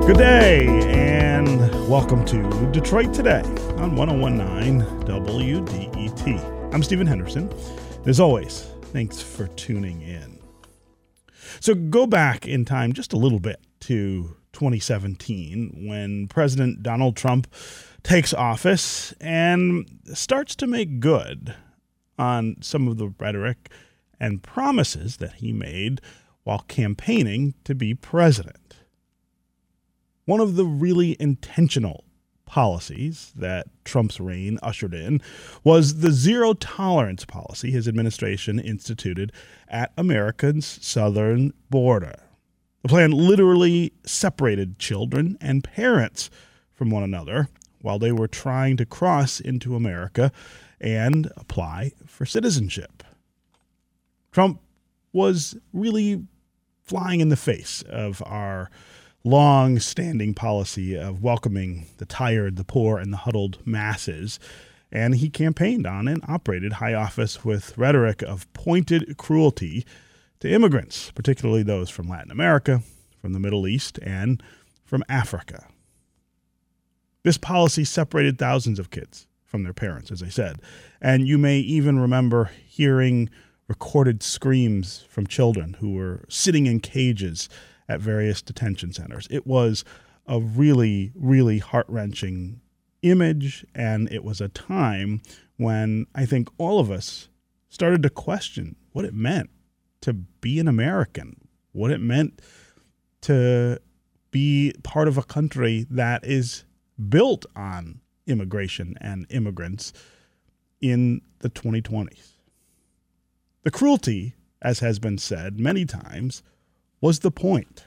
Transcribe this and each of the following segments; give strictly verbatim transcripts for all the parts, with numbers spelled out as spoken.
Good day, and welcome to Detroit Today on one oh one point nine W D E T. I'm Stephen Henderson. As always, thanks for tuning in. So go back in time just a little bit to twenty seventeen when President Donald Trump takes office and starts to make good on some of the rhetoric and promises that he made while campaigning to be president. One of the really intentional policies that Trump's reign ushered in was the zero tolerance policy his administration instituted at America's southern border. The plan literally separated children and parents from one another while they were trying to cross into America and apply for citizenship. Trump was really flying in the face of our long-standing policy of welcoming the tired, the poor, and the huddled masses, and he campaigned on and operated high office with rhetoric of pointed cruelty to immigrants, particularly those from Latin America, from the Middle East, and from Africa. This policy separated thousands of kids from their parents, as I said, and you may even remember hearing recorded screams from children who were sitting in cages at various detention centers. It was a really, really heart-wrenching image, and it was a time when I think all of us started to question what it meant to be an American, what it meant to be part of a country that is built on immigration and immigrants in the twenty twenties. The cruelty, as has been said many times, was the point.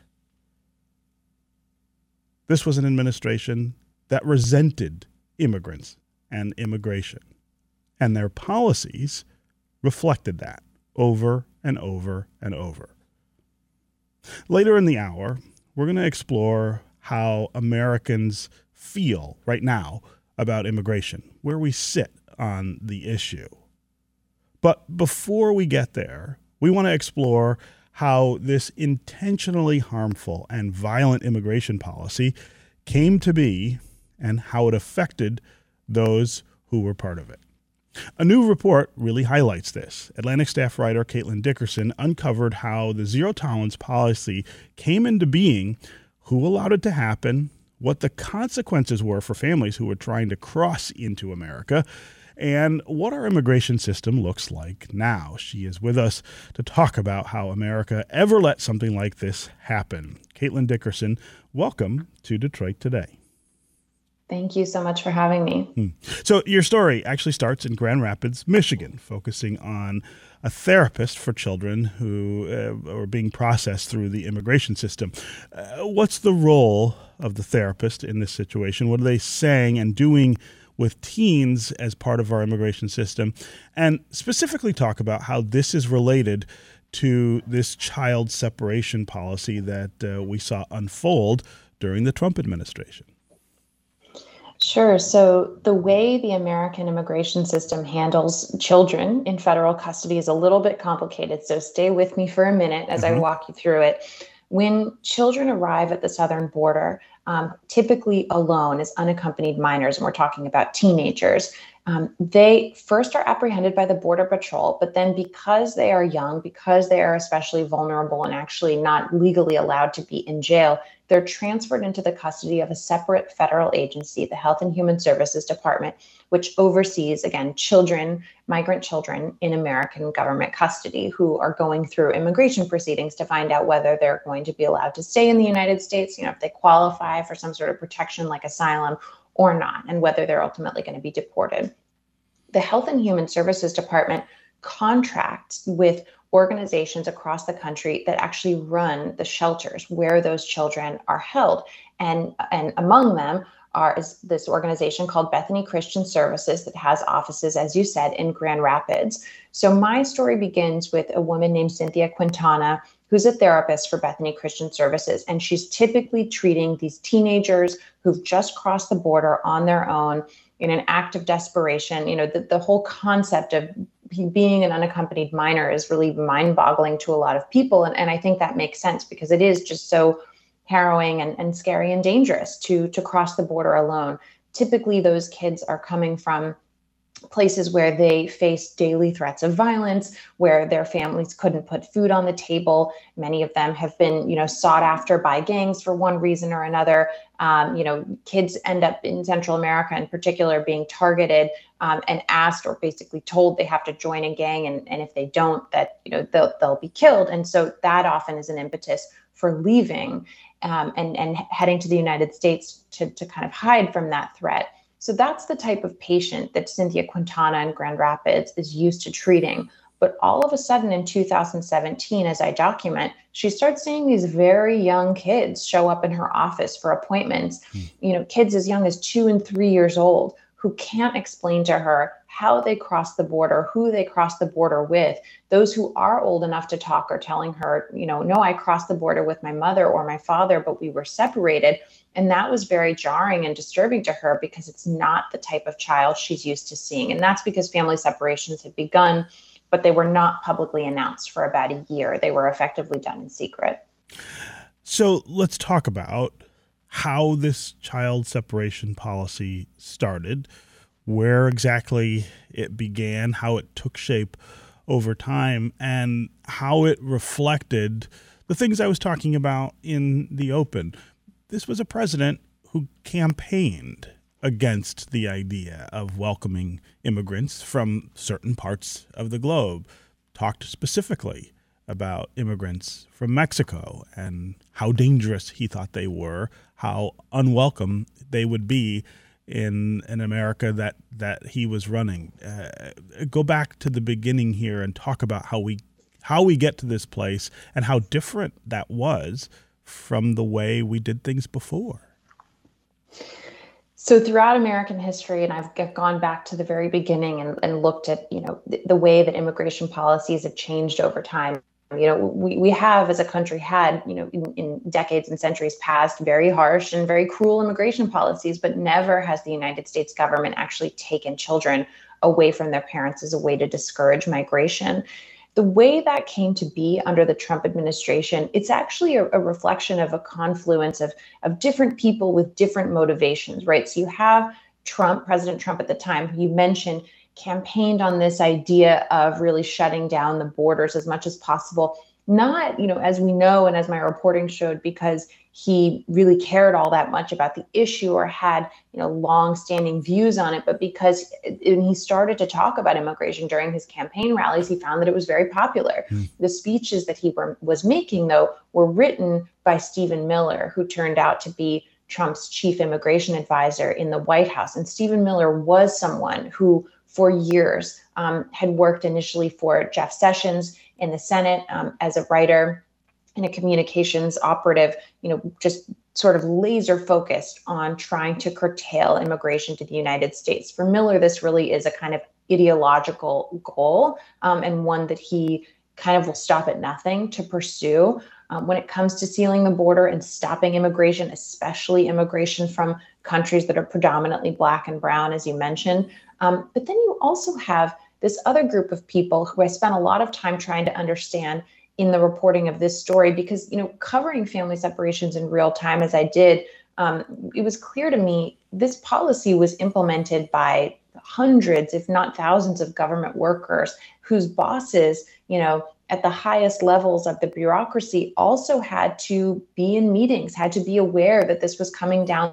This was an administration that resented immigrants and immigration, and their policies reflected that over and over and over. Later in the hour, we're going to explore how Americans feel right now about immigration, where we sit on the issue. But before we get there, we want to explore how this intentionally harmful and violent immigration policy came to be and how it affected those who were part of it. A new report really highlights this. Atlantic staff writer Caitlin Dickerson uncovered how the zero tolerance policy came into being, who allowed it to happen, what the consequences were for families who were trying to cross into America, and what our immigration system looks like now. She is with us to talk about how America ever let something like this happen. Caitlin Dickerson, welcome to Detroit Today. Thank you so much for having me. Hmm. So your story actually starts in Grand Rapids, Michigan, focusing on a therapist for children who uh, are being processed through the immigration system. Uh, what's the role of the therapist in this situation? What are they saying and doing with teens as part of our immigration system, and specifically talk about how this is related to this child separation policy that uh, we saw unfold during the Trump administration? Sure. So the way the American immigration system handles children in federal custody is a little bit complicated. So stay with me for a minute as mm-hmm. I walk you through it. When children arrive at the southern border, um, typically alone as unaccompanied minors, and we're talking about teenagers, um, they first are apprehended by the Border Patrol, but then because they are young, because they are especially vulnerable and actually not legally allowed to be in jail, they're transferred into the custody of a separate federal agency, the Health and Human Services Department, which oversees, again, children, migrant children in American government custody who are going through immigration proceedings to find out whether they're going to be allowed to stay in the United States, you know, if they qualify for some sort of protection like asylum or not, and whether they're ultimately going to be deported. The Health and Human Services Department contracts with organizations across the country that actually run the shelters where those children are held. And, and among them are is this organization called Bethany Christian Services that has offices, as you said, in Grand Rapids. So my story begins with a woman named Cynthia Quintana, who's a therapist for Bethany Christian Services. And she's typically treating these teenagers who've just crossed the border on their own in an act of desperation. You know, the, the whole concept of being an unaccompanied minor is really mind-boggling to a lot of people. And, and I think that makes sense because it is just so harrowing and, and scary and dangerous to, to cross the border alone. Typically, those kids are coming from places where they face daily threats of violence, where their families couldn't put food on the table. Many of them have been, you know, sought after by gangs for one reason or another. Um, you know, kids end up in Central America in particular being targeted um, and asked or basically told they have to join a gang. And, and if they don't, that, you know, they'll, they'll be killed. And so that often is an impetus for leaving um, and, and heading to the United States to, to kind of hide from that threat. So that's the type of patient that Cynthia Quintana in Grand Rapids is used to treating. But all of a sudden in two thousand seventeen, as I document, she starts seeing these very young kids show up in her office for appointments, mm. you know, kids as young as two and three years old who can't explain to her how they cross the border, who they cross the border with. Those who are old enough to talk are telling her, you know, no, I crossed the border with my mother or my father, but we were separated. And that was very jarring and disturbing to her because it's not the type of child she's used to seeing. And that's because family separations had begun, but they were not publicly announced for about a year. They were effectively done in secret. So let's talk about how this child separation policy started, where exactly it began, how it took shape over time, and how it reflected the things I was talking about in the open. This was a president who campaigned against the idea of welcoming immigrants from certain parts of the globe, talked specifically about immigrants from Mexico and how dangerous he thought they were, how unwelcome they would be in an America that, that he was running. Uh, go back to the beginning here and talk about how we how we get to this place and how different that was from the way we did things before. So throughout American history, and I've gone back to the very beginning and, and looked at, you know, the, the way that immigration policies have changed over time. You know, we, we have as a country had, you know, in, in decades and centuries past, very harsh and very cruel immigration policies, but never has the United States government actually taken children away from their parents as a way to discourage migration. The way that came to be under the Trump administration, it's actually a, a reflection of a confluence of, of different people with different motivations, right? So you have Trump, President Trump at the time, who you mentioned, campaigned on this idea of really shutting down the borders as much as possible. Not, you know, as we know, and as my reporting showed, because he really cared all that much about the issue or had, you know, long-standing views on it, but because when he started to talk about immigration during his campaign rallies, he found that it was very popular. Mm. The speeches that he were, was making, though, were written by Stephen Miller, who turned out to be Trump's chief immigration advisor in the White House. And Stephen Miller was someone who, for years, um, had worked initially for Jeff Sessions in the Senate um, as a writer and a communications operative, you know, just sort of laser focused on trying to curtail immigration to the United States. For Miller, this really is a kind of ideological goal um, and one that he kind of will stop at nothing to pursue. Um, when it comes to sealing the border and stopping immigration, especially immigration from countries that are predominantly Black and brown, as you mentioned. Um, but then you also have this other group of people who I spent a lot of time trying to understand in the reporting of this story, because, you know, covering family separations in real time as I did, um, it was clear to me this policy was implemented by hundreds, if not thousands, of government workers whose bosses, you know, at the highest levels of the bureaucracy also had to be in meetings, had to be aware that this was coming down.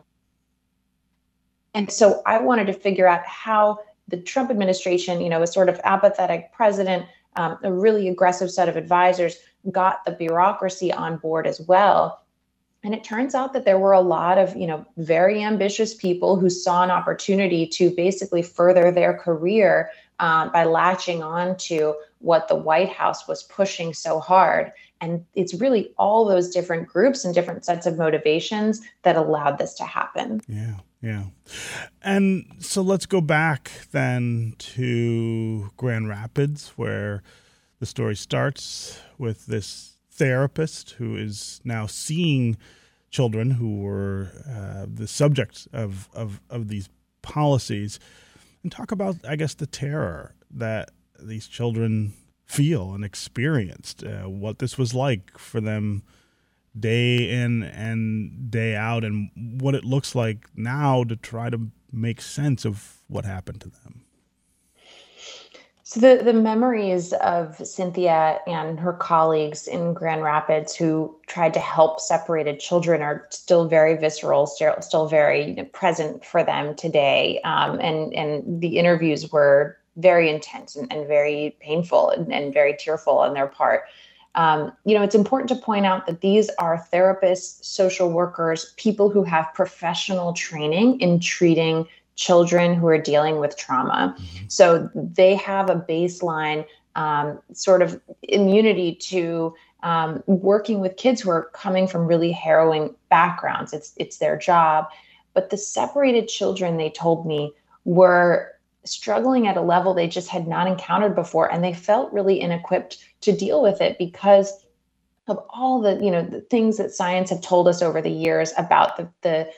And so I wanted to figure out how the Trump administration, you know, a sort of apathetic president, um, a really aggressive set of advisors, got the bureaucracy on board as well. And it turns out that there were a lot of, you know, very ambitious people who saw an opportunity to basically further their career um, by latching on to what the White House was pushing so hard. And it's really all those different groups and different sets of motivations that allowed this to happen. Yeah, yeah. And so let's go back then to Grand Rapids, where the story starts with this therapist who is now seeing children who were uh, the subject of, of, of these policies, and talk about, I guess, the terror that these children feel and experienced, uh, what this was like for them day in and day out, and what it looks like now to try to make sense of what happened to them. So the, the memories of Cynthia and her colleagues in Grand Rapids who tried to help separated children are still very visceral, still, still very present for them today. Um, and, and the interviews were very intense and, and very painful and, and very tearful on their part. Um, you know, it's important to point out that these are therapists, social workers, people who have professional training in treating children who are dealing with trauma. Mm-hmm. So they have a baseline um, sort of immunity to um, working with kids who are coming from really harrowing backgrounds. It's it's their job. But the separated children, they told me, were struggling at a level they just had not encountered before. And they felt really inequipped to deal with it because of all the, you know, the things that science have told us over the years about the, the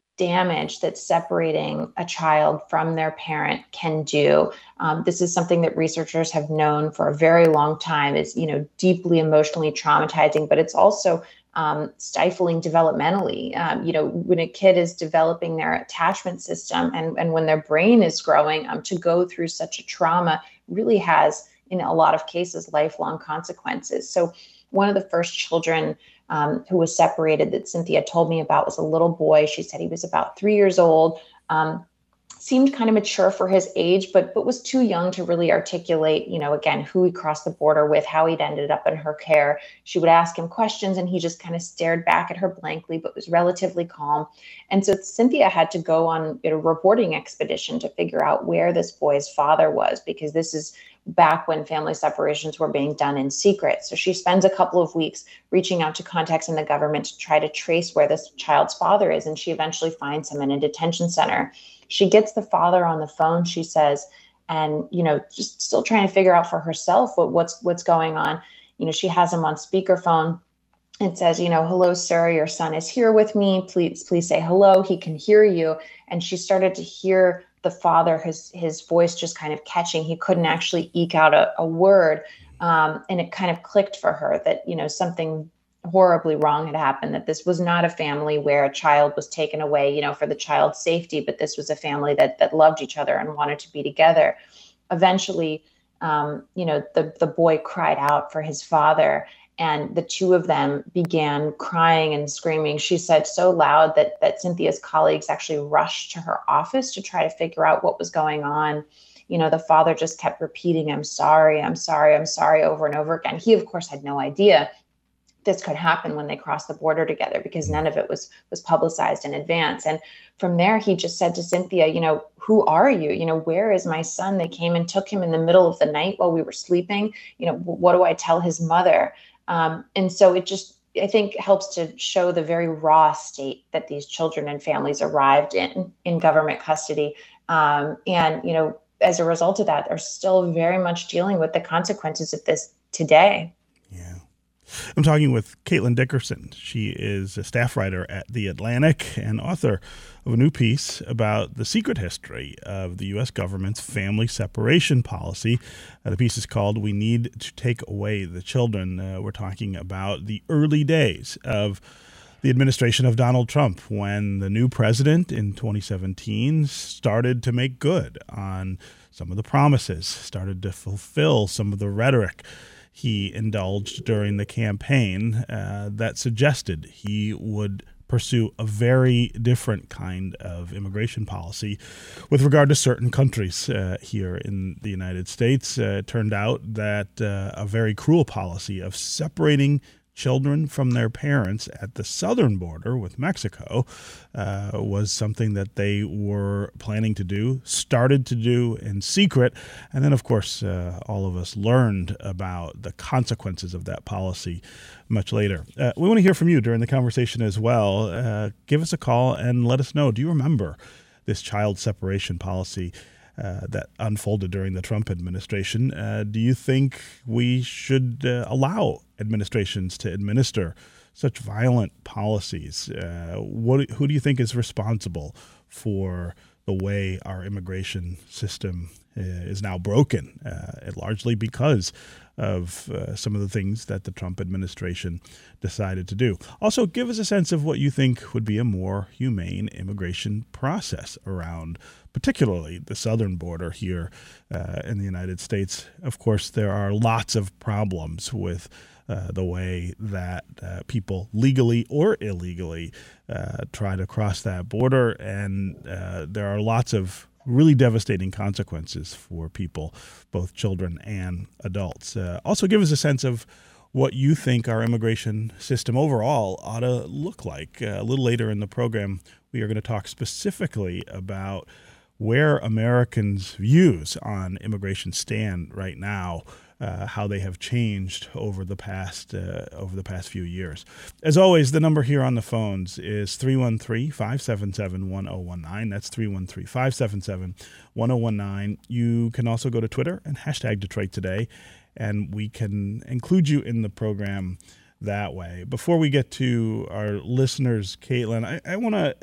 damage that separating a child from their parent can do. Um, this is something that researchers have known for a very long time. It's, you know, deeply emotionally traumatizing, but it's also um, stifling developmentally. Um, you know, when a kid is developing their attachment system and, and when their brain is growing, um, to go through such a trauma really has, in a lot of cases, lifelong consequences. So one of the first children Um, who was separated that Cynthia told me about was a little boy. She said he was about three years old, um, seemed kind of mature for his age, but but was too young to really articulate, you know, again, who he crossed the border with, how he'd ended up in her care. She would ask him questions and he just kind of stared back at her blankly, but was relatively calm. And so Cynthia had to go on a reporting expedition to figure out where this boy's father was, because this is back when family separations were being done in secret. So she spends a couple of weeks reaching out to contacts in the government to try to trace where this child's father is. And she eventually finds him in a detention center. She gets the father on the phone, she says, and, you know, just still trying to figure out for herself what, what's, what's going on. You know, she has him on speakerphone and says, you know, hello, sir, your son is here with me. Please, please say hello. He can hear you. And she started to hear the father, his his voice just kind of catching. He couldn't actually eke out a, a word. Um, and it kind of clicked for her that, you know, something horribly wrong had happened, that this was not a family where a child was taken away, you know, for the child's safety, but this was a family that that loved each other and wanted to be together. Eventually, um, you know, the, the boy cried out for his father. And the two of them began crying and screaming. She said so loud that that Cynthia's colleagues actually rushed to her office to try to figure out what was going on. You know, the father just kept repeating, I'm sorry, I'm sorry, I'm sorry, over and over again. He, of course, had no idea this could happen when they crossed the border together because none of it was was publicized in advance. And from there, he just said to Cynthia, you know, who are you? You know, where is my son? They came and took him in the middle of the night while we were sleeping. You know, what do I tell his mother? Um, and so it just, I think, helps to show the very raw state that these children and families arrived in, in government custody. Um, and, you know, as a result of that, they're still very much dealing with the consequences of this today. Yeah. I'm talking with Caitlin Dickerson. She is a staff writer at The Atlantic and author of a new piece about the secret history of the U S government's family separation policy. Uh, the piece is called We Need to Take Away the Children. Uh, we're talking about the early days of the administration of Donald Trump when the new president in twenty seventeen started to make good on some of the promises, started to fulfill some of the rhetoric he indulged during the campaign uh, that suggested he would pursue a very different kind of immigration policy with regard to certain countries uh, here in the United States. Uh, it turned out that uh, a very cruel policy of separating children from their parents at the southern border with Mexico uh, was something that they were planning to do, started to do in secret. And then, of course, uh, all of us learned about the consequences of that policy much later. Uh, we want to hear from you during the conversation as well. Uh, give us a call and let us know. Do you remember this child separation policy Uh, that unfolded during the Trump administration? Uh, do you think we should uh, allow administrations to administer such violent policies? Uh, what, who do you think is responsible for the way our immigration system uh, is now broken, uh, largely because of uh, some of the things that the Trump administration decided to do. Also, give us a sense of what you think would be a more humane immigration process around particularly the southern border here uh, in the United States. Of course, there are lots of problems with uh, the way that uh, people legally or illegally uh, try to cross that border, and uh, there are lots of really devastating consequences for people, both children and adults. Uh, also, give us a sense of what you think our immigration system overall ought to look like. Uh, a little later in the program, we are going to talk specifically about where Americans' views on immigration stand right now, uh, how they have changed over the past uh, over the past few years. As always, the number here on the phones is three one three, five seven seven, one oh one nine. That's three one three, five seven seven, one oh one nine. You can also go to Twitter and hashtag Detroit Today, and we can include you in the program that way. Before we get to our listeners, Caitlin, I, I want to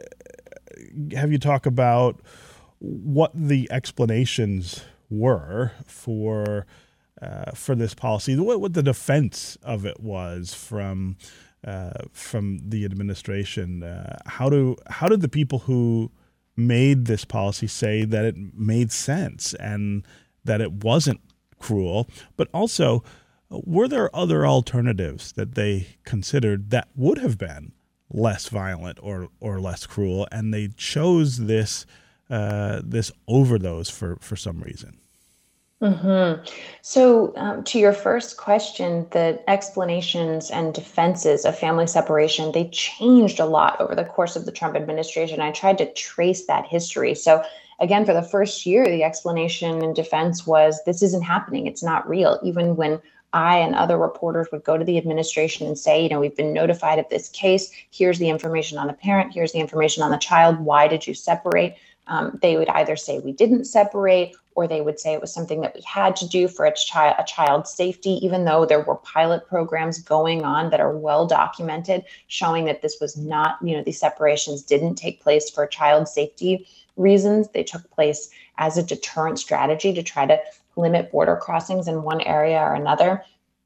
have you talk about what the explanations were for uh, for this policy, what, what the defense of it was from uh, from the administration. Uh, how do how did the people who made this policy say that it made sense and that it wasn't cruel? But also, were there other alternatives that they considered that would have been less violent or or less cruel, and they chose this uh, this over those for for some reason? Mm-hmm. So um, to your first question, the explanations and defenses of family separation, they changed a lot over the course of the Trump administration. I tried to trace that history. So again, for the first year, the explanation and defense was this isn't happening. It's not real. Even when I and other reporters would go to the administration and say, you know, we've been notified of this case. Here's the information on the parent. Here's the information on the child. Why did you separate? Um, they would either say we didn't separate, or they would say it was something that we had to do for its child, a child's safety, even though there were pilot programs going on that are well documented, showing that this was not, you know, these separations didn't take place for child safety reasons. They took place as a deterrent strategy to try to limit border crossings in one area or another.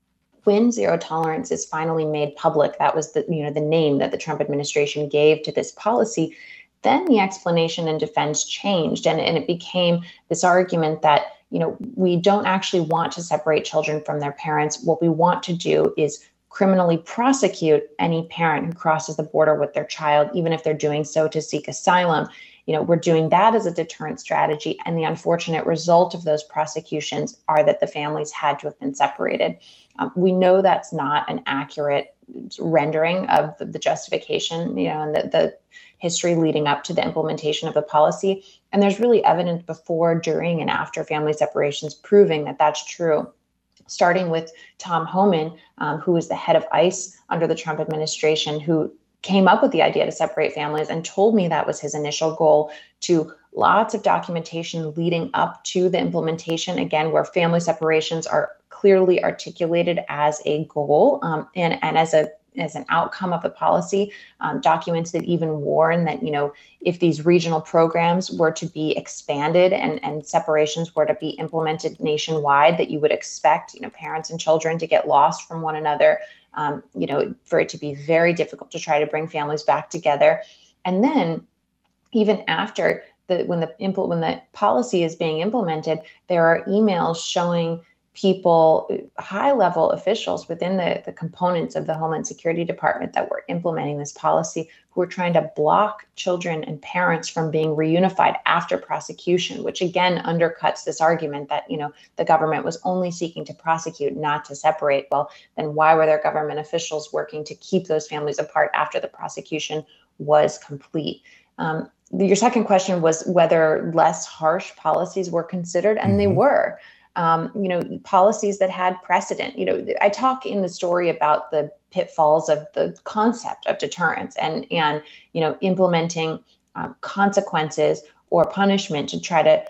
When zero tolerance is finally made public, that was the, you know, the name that the Trump administration gave to this policy. Then the explanation and defense changed, and, and it became this argument that, you know, we don't actually want to separate children from their parents. What we want to do is criminally prosecute any parent who crosses the border with their child, even if they're doing so to seek asylum. You know, we're doing that as a deterrent strategy. And the unfortunate result of those prosecutions are that the families had to have been separated. Um, we know that's not an accurate rendering of the, the justification, you know, and the, the history leading up to the implementation of the policy. And there's really evidence before, during, and after family separations proving that that's true. Starting with Tom Homan, um, who was the head of ICE under the Trump administration, who came up with the idea to separate families and told me that was his initial goal, to lots of documentation leading up to the implementation, again, where family separations are clearly articulated as a goal um, and, and as a as an outcome of the policy, um, documents that even warn that, you know, if these regional programs were to be expanded and, and separations were to be implemented nationwide, that you would expect, you know, parents and children to get lost from one another, um, you know, for it to be very difficult to try to bring families back together. And then even after the, when the impl- when the policy is being implemented, there are emails showing people, high-level officials within the, the components of the Homeland Security Department that were implementing this policy, who were trying to block children and parents from being reunified after prosecution, which again undercuts this argument that, you know, the government was only seeking to prosecute, not to separate. Well, then why were there government officials working to keep those families apart after the prosecution was complete? Um, your second question was whether less harsh policies were considered, and mm-hmm. they were. Um, you know, policies that had precedent. You know, I talk in the story about the pitfalls of the concept of deterrence and, and you know, implementing um, consequences or punishment to try to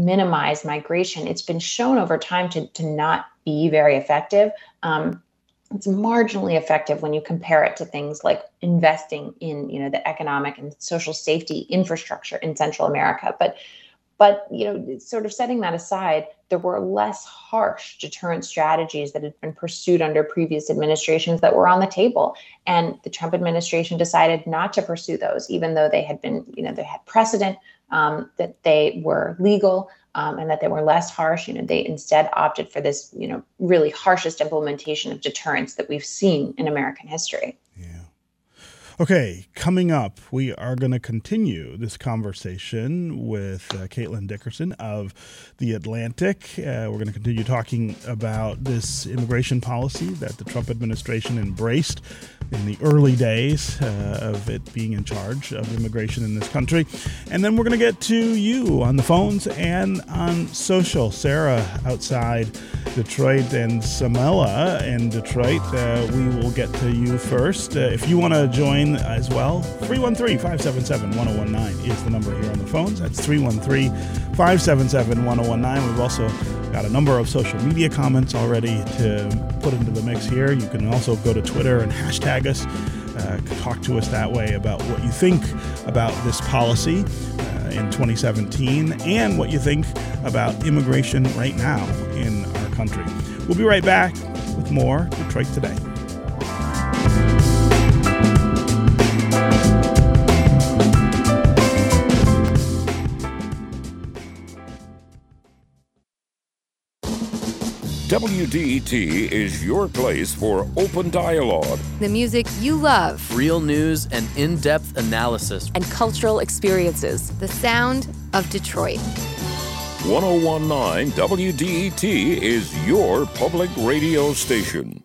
minimize migration. It's been shown over time to, to not be very effective. Um, it's marginally effective when you compare it to things like investing in, you know, the economic and social safety infrastructure in Central America. But But, you know, sort of setting that aside, there were less harsh deterrent strategies that had been pursued under previous administrations that were on the table. And the Trump administration decided not to pursue those, even though they had been, you know, they had precedent, um, that they were legal, um, and that they were less harsh. You know, they instead opted for this, you know, really harshest implementation of deterrence that we've seen in American history. Yeah. Okay, coming up, we are going to continue this conversation with uh, Caitlin Dickerson of The Atlantic. Uh, we're going to continue talking about this immigration policy that the Trump administration embraced in the early days uh, of it being in charge of immigration in this country. And then we're going to get to you on the phones and on social. Sarah outside Detroit and Samela in Detroit. Uh, we will get to you first. Uh, if you want to join as well, three one three, five seven seven, one oh one nine is the number here on the phones. That's three one three, five seven seven, one oh one nine. We've also got a number of social media comments already to put into the mix here. You can also go to Twitter and hashtag us. Uh, talk to us that way about what you think about this policy uh, in twenty seventeen and what you think about immigration right now in our country. We'll be right back with more Detroit Today. W D E T is your place for open dialogue. The music you love. Real news and in-depth analysis. And cultural experiences. The sound of Detroit. ten nineteen W D E T is your public radio station.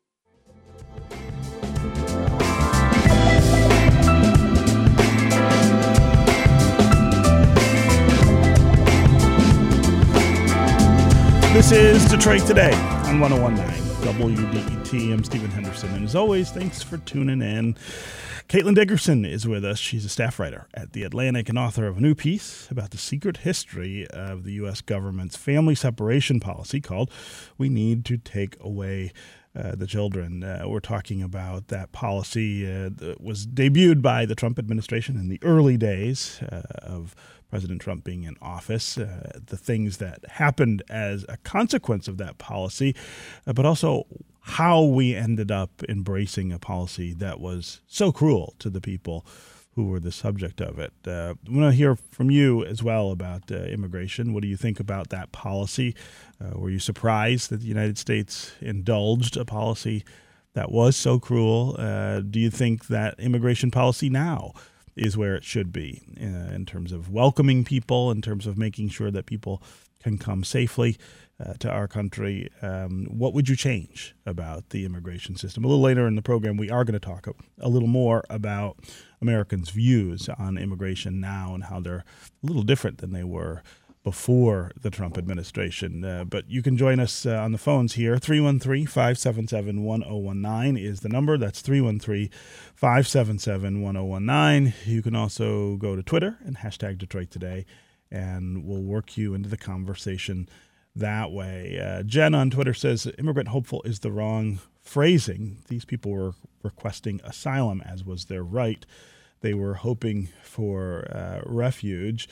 This is Detroit Today on ten nineteen W D E T. I'm Stephen Henderson, and as always, thanks for tuning in. Caitlin Dickerson is with us. She's a staff writer at The Atlantic and author of a new piece about the secret history of the U S government's family separation policy called We Need to Take Away uh, the Children. Uh, we're talking about that policy uh, that was debuted by the Trump administration in the early days uh, of President Trump being in office, uh, the things that happened as a consequence of that policy, uh, but also how we ended up embracing a policy that was so cruel to the people who were the subject of it. Uh, I want to hear from you as well about uh, immigration. What do you think about that policy? Uh, were you surprised that the United States indulged a policy that was so cruel? Uh, do you think that immigration policy now is where it should be uh, in terms of welcoming people, in terms of making sure that people can come safely uh, to our country? Um, what would you change about the immigration system? A little later in the program, we are going to talk a, a little more about Americans' views on immigration now and how they're a little different than they were before the Trump administration. Uh, but you can join us uh, on the phones here. three one three, five seven seven, one oh one nine is the number. That's three one three, five seven seven, one oh one nine. You can also go to Twitter and hashtag Detroit Today, and we'll work you into the conversation that way. Uh, Jen on Twitter says, immigrant hopeful is the wrong phrasing. These people were requesting asylum, as was their right. They were hoping for uh, refuge.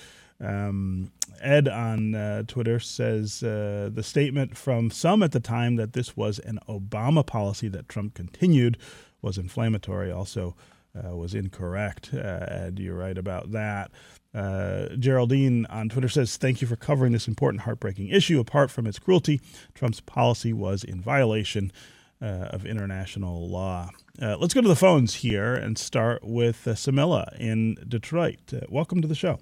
Um, Ed on uh, Twitter says uh, the statement from some at the time that this was an Obama policy that Trump continued was inflammatory, also uh, was incorrect. Uh, Ed, you're right about that. Uh, Geraldine on Twitter says, thank you for covering this important, heartbreaking issue. Apart from its cruelty, Trump's policy was in violation uh, of international law. Uh, let's go to the phones here and start with uh, Samela in Detroit. Uh, welcome to the show.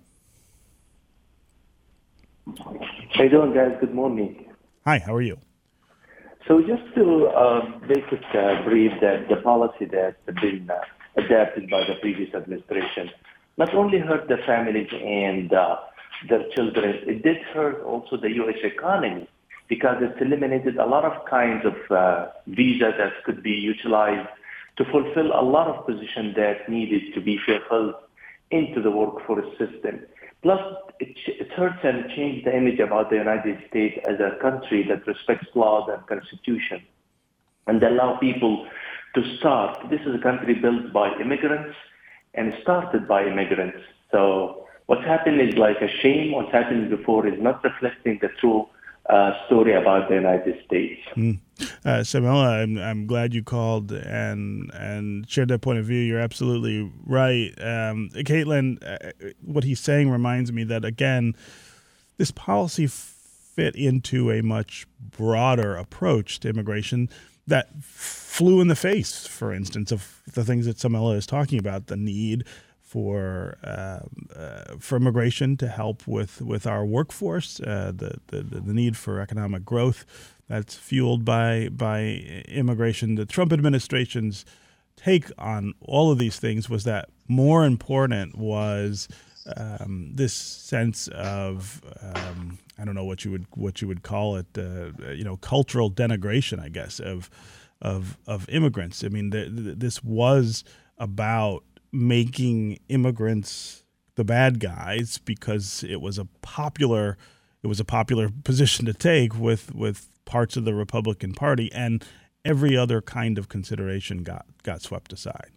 How you doing, guys? Good morning. Hi, how are you? So just to uh, basic uh, brief that the policy that's been uh, adapted by the previous administration not only hurt the families and uh, their children, it did hurt also the U S economy because it's eliminated a lot of kinds of uh, visas that could be utilized to fulfill a lot of positions that needed to be fulfilled into the workforce system. Plus, it, it hurts and changes the image about the United States as a country that respects laws and constitution. and allow people to start. This is a country built by immigrants and started by immigrants. So what's happened is like a shame. What's happened before is not reflecting the true uh, story about the United States. Mm. Uh, Samela, I'm, I'm glad you called and and shared that point of view. You're absolutely right. Um, Caitlin, uh, what he's saying reminds me that, again, this policy fit into a much broader approach to immigration that flew in the face, for instance, of the things that Samela is talking about, the need for uh, uh, for immigration to help with, with our workforce, uh, the, the the need for economic growth that's fueled by by immigration. The Trump administration's take on all of these things was that more important was um, this sense of um, I don't know what you would what you would call it, uh, you know, cultural denigration, I guess, of of of immigrants. I mean, the, the, this was about making immigrants the bad guys because it was a popular it was a popular position to take with with parts of the Republican Party, and every other kind of consideration got got swept aside.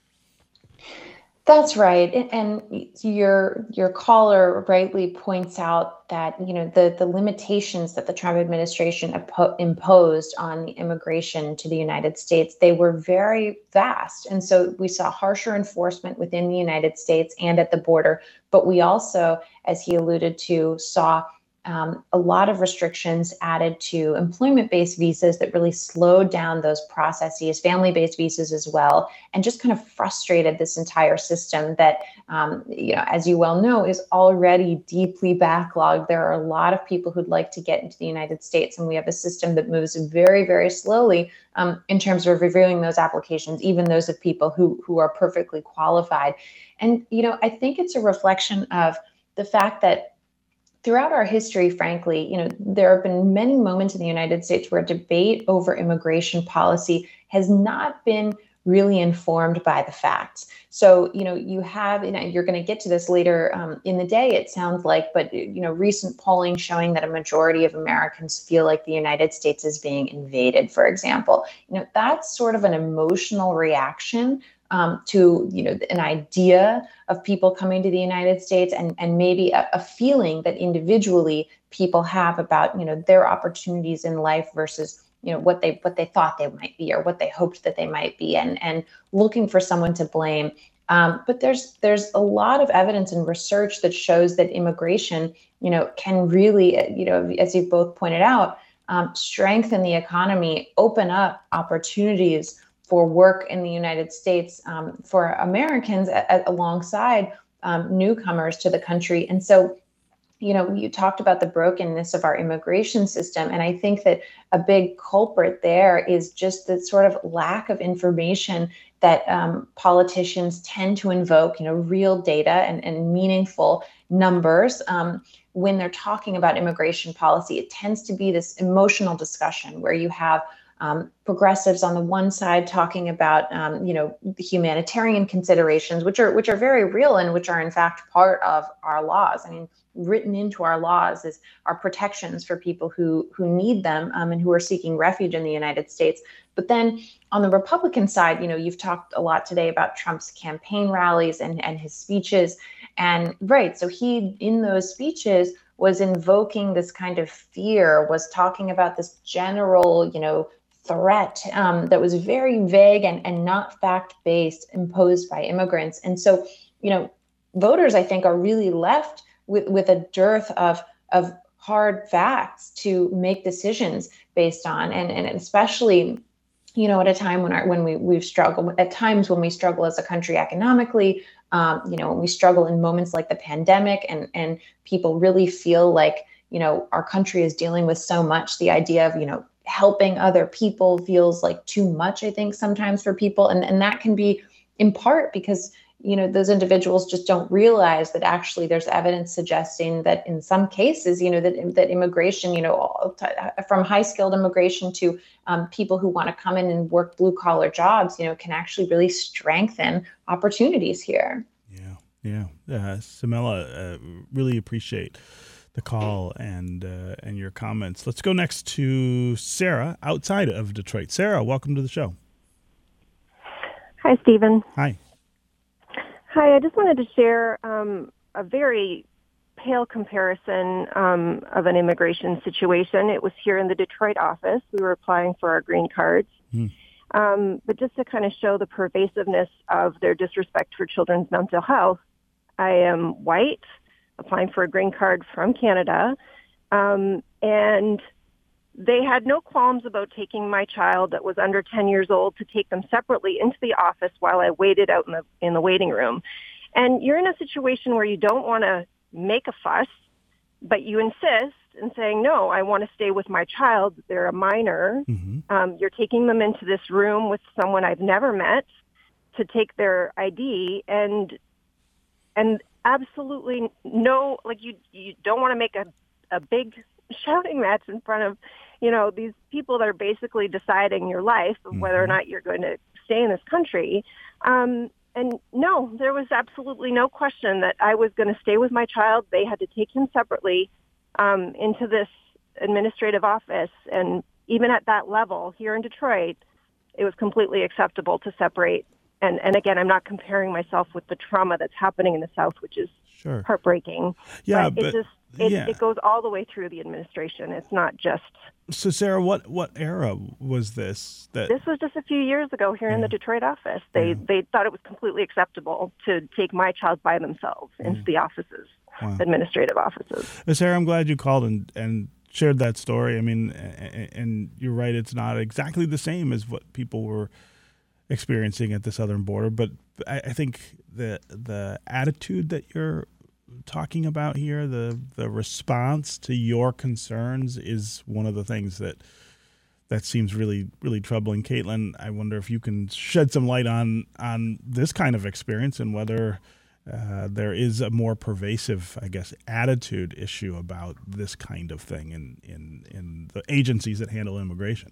That's right. And your your caller rightly points out that, you know, the, the limitations that the Trump administration impo- imposed on the immigration to the United States, they were very vast. And so we saw harsher enforcement within the United States and at the border. But we also, as he alluded to, saw Um, a lot of restrictions added to employment-based visas that really slowed down those processes, family-based visas as well, and just kind of frustrated this entire system that, um, you know, as you well know, is already deeply backlogged. There are a lot of people who'd like to get into the United States, and we have a system that moves very, very slowly um, in terms of reviewing those applications, even those of people who who are perfectly qualified. And, you know, I think it's a reflection of the fact that throughout our history, frankly, you know, there have been many moments in the United States where debate over immigration policy has not been really informed by the facts. So, you know, you have, you know, you're going to get to this later um, in the day, it sounds like, but, you know, recent polling showing that a majority of Americans feel like the United States is being invaded, for example. You know, that's sort of an emotional reaction Um, to, you know, an idea of people coming to the United States and, and maybe a, a feeling that individually people have about, you know, their opportunities in life versus, you know, what they what they thought they might be or what they hoped that they might be, and and looking for someone to blame. Um, but there's there's a lot of evidence and research that shows that immigration, you know, can really, you know, as you've both pointed out, um, strengthen the economy, open up opportunities for work in the United States um, for Americans a, a, alongside um, newcomers to the country. And so, you know, you talked about the brokenness of our immigration system. And I think that a big culprit there is just the sort of lack of information that um, politicians tend to invoke, you know, real data and, and meaningful numbers. Um, when they're talking about immigration policy, it tends to be this emotional discussion where you have Um, progressives on the one side talking about, um, you know, the humanitarian considerations, which are which are very real and which are in fact part of our laws. I mean, written into our laws is our protections for people who who need them um, and who are seeking refuge in the United States. But then on the Republican side, you know, you've talked a lot today about Trump's campaign rallies and and his speeches, and right, so he in those speeches was invoking this kind of fear, was talking about this general, you know, threat um, that was very vague and, and not fact-based imposed by immigrants. And so, you know, voters, I think, are really left with, with a dearth of, of hard facts to make decisions based on. And, and especially, you know, at a time when our, when we, we've struggled, at times when we struggle as a country economically, um, you know, when we struggle in moments like the pandemic and, and people really feel like, you know, our country is dealing with so much, the idea of, you know, helping other people feels like too much, I think, sometimes for people. And, and that can be in part because, you know, those individuals just don't realize that actually there's evidence suggesting that in some cases, you know, that, that immigration, you know, from high skilled immigration to um, people who want to come in and work blue collar jobs, you know, can actually really strengthen opportunities here. Yeah. Yeah. Uh, Samela, uh, really appreciate the call and uh, and your comments. Let's go next to Sarah outside of Detroit. Sarah, welcome to the show. Hi, Stephen. Hi. Hi, I just wanted to share um, a very pale comparison um, of an immigration situation. It was here in the Detroit office. We were applying for our green cards. Mm. Um, but just to kind of show the pervasiveness of their disrespect for children's mental health, I am white, applying for a green card from Canada, um, and they had no qualms about taking my child that was under ten years old to take them separately into the office while I waited out in the in the waiting room. And you're in a situation where you don't want to make a fuss, but you insist in saying, no, I want to stay with my child. They're a minor. Mm-hmm. Um, you're taking them into this room with someone I've never met to take their I D, and and absolutely no, like you, you don't want to make a, a big shouting match in front of, you know, these people that are basically deciding your life of mm-hmm. whether or not you're going to stay in this country. Um, and no, there was absolutely no question that I was going to stay with my child. They had to take him separately um, into this administrative office. And even at that level here in Detroit, it was completely acceptable to separate. And, and again, I'm not comparing myself with the trauma that's happening in the South, which is sure. heartbreaking. Yeah, but, but it just it, yeah. it goes all the way through the administration. It's not just. So, Sarah, what, what era was this? That this was just a few years ago here yeah. in the Detroit office. They yeah. they thought it was completely acceptable to take my child by themselves into yeah. the offices, wow. administrative offices. Sarah, I'm glad you called and and shared that story. I mean, and you're right. It's not exactly the same as what people were experiencing at the southern border, but I, I think the the attitude that you're talking about here, the the response to your concerns, is one of the things that that seems really really troubling. Caitlin, I wonder if you can shed some light on on this kind of experience and whether uh, there is a more pervasive, I guess, attitude issue about this kind of thing in in in the agencies that handle immigration.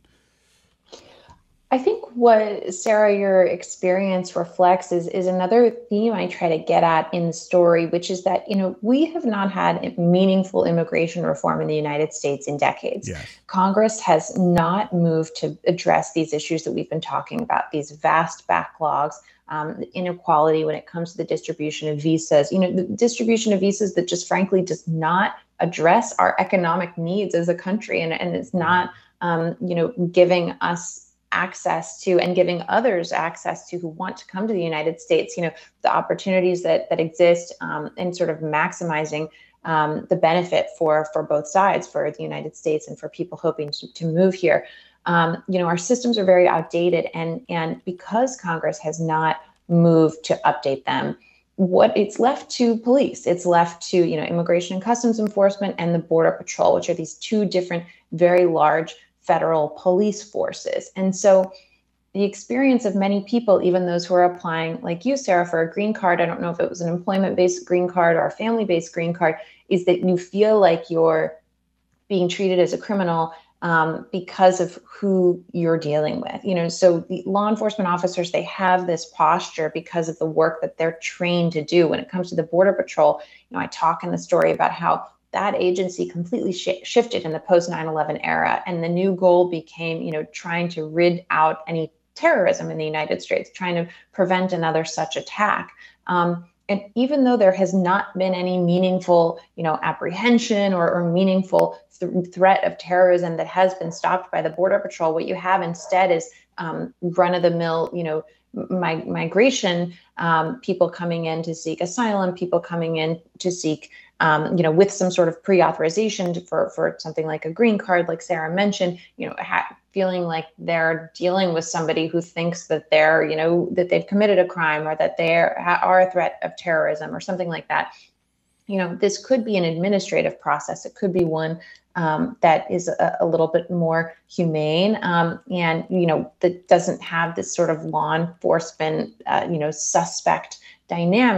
I think what, Sarah, your experience reflects is, is another theme I try to get at in the story, which is that, you know, we have not had meaningful immigration reform in the United States in decades. Yes. Congress has not moved to address these issues that we've been talking about, these vast backlogs, um, the inequality when it comes to the distribution of visas, you know, the distribution of visas that just frankly does not address our economic needs as a country. And, and it's not, um, you know, giving us access to and giving others access to who want to come to the United States, you know, the opportunities that that exist um, and sort of maximizing um, the benefit for for both sides, for the United States and for people hoping to, to move here. Um, you know, our systems are very outdated, and and because Congress has not moved to update them, what it's left to police, it's left to, you know, Immigration and Customs Enforcement and the Border Patrol, which are these two different, very large federal police forces. And so the experience of many people, even those who are applying like you, Sarah, for a green card, I don't know if it was an employment-based green card or a family-based green card, is that you feel like you're being treated as a criminal um, because of who you're dealing with. You know, so the law enforcement officers, they have this posture because of the work that they're trained to do. When it comes to the Border Patrol, you know, I talk in the story about how that agency completely sh- shifted in the post nine eleven era. And the new goal became, you know, trying to rid out any terrorism in the United States, trying to prevent another such attack. Um, and even though there has not been any meaningful, you know, apprehension or, or meaningful th- threat of terrorism that has been stopped by the Border Patrol, what you have instead is um, run-of-the-mill, you know, my, migration, um, people coming in to seek asylum, people coming in to seek Um, you know, with some sort of pre-authorization for, for something like a green card, like Sarah mentioned, you know, ha- feeling like they're dealing with somebody who thinks that they're, you know, that they've committed a crime or that they are a threat of terrorism or something like that. You know, this could be an administrative process. It could be one um, that is a, a little bit more humane um, and, you know, that doesn't have this sort of law enforcement, uh, you know, suspect dynamic.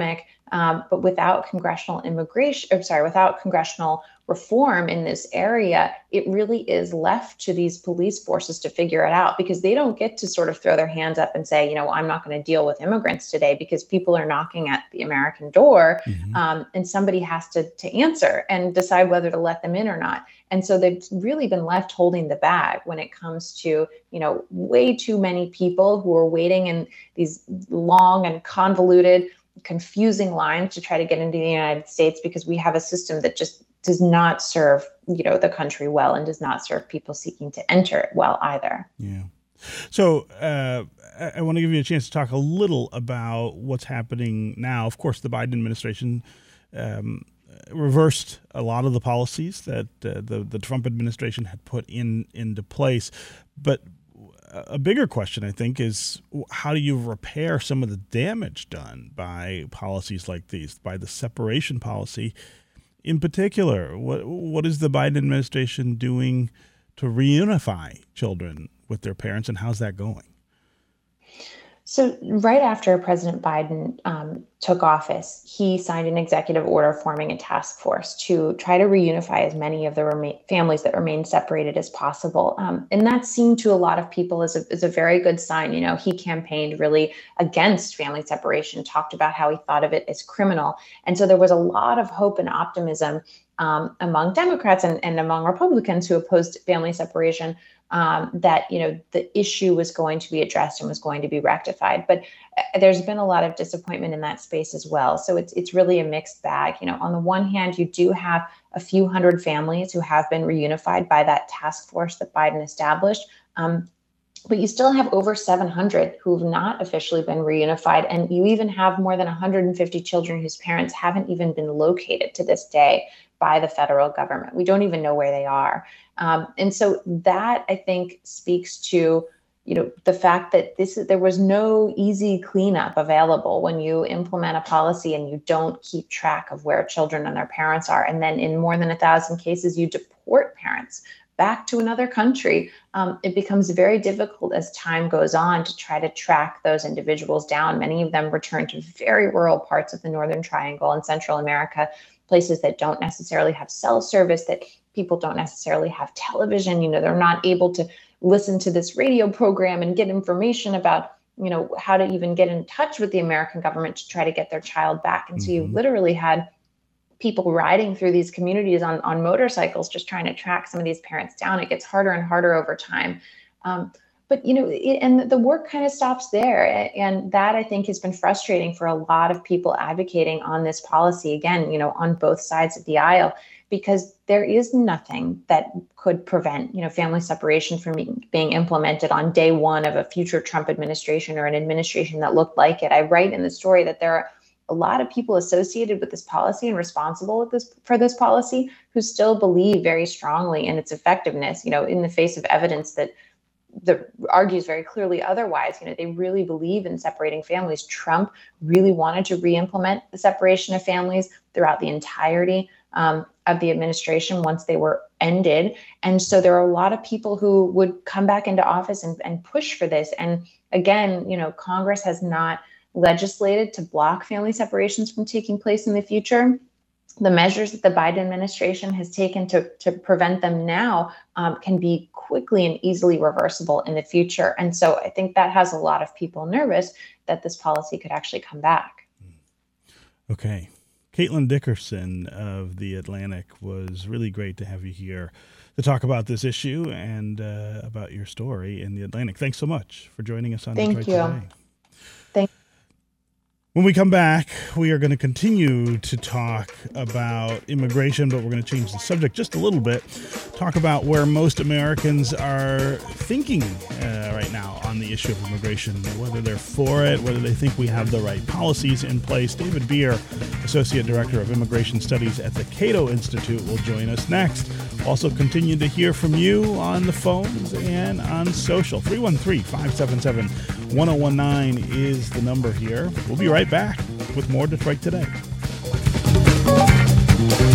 Um, but without congressional immigration, or sorry, without congressional reform in this area, it really is left to these police forces to figure it out, because they don't get to sort of throw their hands up and say, you know, I'm not going to deal with immigrants today, because people are knocking at the American door, mm-hmm. um, and somebody has to to answer and decide whether to let them in or not. And so they've really been left holding the bag when it comes to, you know, way too many people who are waiting in these long and convoluted, confusing lines to try to get into the United States, because we have a system that just does not serve, you know, the country well, and does not serve people seeking to enter it well either. Yeah. So uh, I, I want to give you a chance to talk a little about what's happening now. Of course, the Biden administration um, reversed a lot of the policies that uh, the, the Trump administration had put in into place. But a bigger question, I think, is how do you repair some of the damage done by policies like these, by the separation policy in particular? What what is the Biden administration doing to reunify children with their parents, and how's that going? So right after President Biden um, took office, he signed an executive order forming a task force to try to reunify as many of the rema- families that remain separated as possible. Um, and that seemed to a lot of people as a, as a very good sign. You know, he campaigned really against family separation, talked about how he thought of it as criminal. And so there was a lot of hope and optimism um, among Democrats and, and among Republicans who opposed family separation, Um, that, you know, the issue was going to be addressed and was going to be rectified. But uh, there's been a lot of disappointment in that space as well. So it's it's really a mixed bag. You know, on the one hand, you do have a few hundred families who have been reunified by that task force that Biden established. Um, but you still have over seven hundred who have not officially been reunified. And you even have more than one hundred fifty children whose parents haven't even been located to this day by the federal government. We don't even know where they are. Um, and so that, I think, speaks to, you know, the fact that this is, there was no easy cleanup available when you implement a policy and you don't keep track of where children and their parents are. And then in more than a thousand cases, you deport parents back to another country. Um, it becomes very difficult as time goes on to try to track those individuals down. Many of them return to very rural parts of the Northern Triangle and Central America, places that don't necessarily have cell service, that people don't necessarily have television. You know, they're not able to listen to this radio program and get information about, you know, how to even get in touch with the American government to try to get their child back. And mm-hmm. so you literally had people riding through these communities on, on motorcycles, just trying to track some of these parents down. It gets harder and harder over time. Um, But, you know, it, and the work kind of stops there. And that, I think, has been frustrating for a lot of people advocating on this policy, again, you know, on both sides of the aisle, because there is nothing that could prevent, you know, family separation from being implemented on day one of a future Trump administration or an administration that looked like it. I write in the story that there are a lot of people associated with this policy and responsible with this for this policy who still believe very strongly in its effectiveness, you know, in the face of evidence that that argues very clearly otherwise. You know, they really believe in separating families. Trump really wanted to re-implement the separation of families throughout the entirety um, of the administration once they were ended. And so there are a lot of people who would come back into office and, and push for this. And again, you know, Congress has not legislated to block family separations from taking place in the future. The measures that the Biden administration has taken to, to prevent them now um, can be quickly and easily reversible in the future. And so I think that has a lot of people nervous that this policy could actually come back. Okay. Caitlin Dickerson of The Atlantic, was really great to have you here to talk about this issue and uh, about your story in The Atlantic. Thanks so much for joining us on Thank Detroit you. Today. Thank you. When we come back, we are going to continue to talk about immigration, but we're going to change the subject just a little bit. Talk about where most Americans are thinking uh, right now on the issue of immigration, whether they're for it, whether they think we have the right policies in place. David Beer, Associate Director of Immigration Studies at the Cato Institute, will join us next. Also continue to hear from you on the phones and on social. three one three, five seven seven, one zero one nine is the number here. We'll be right back with more Detroit Today.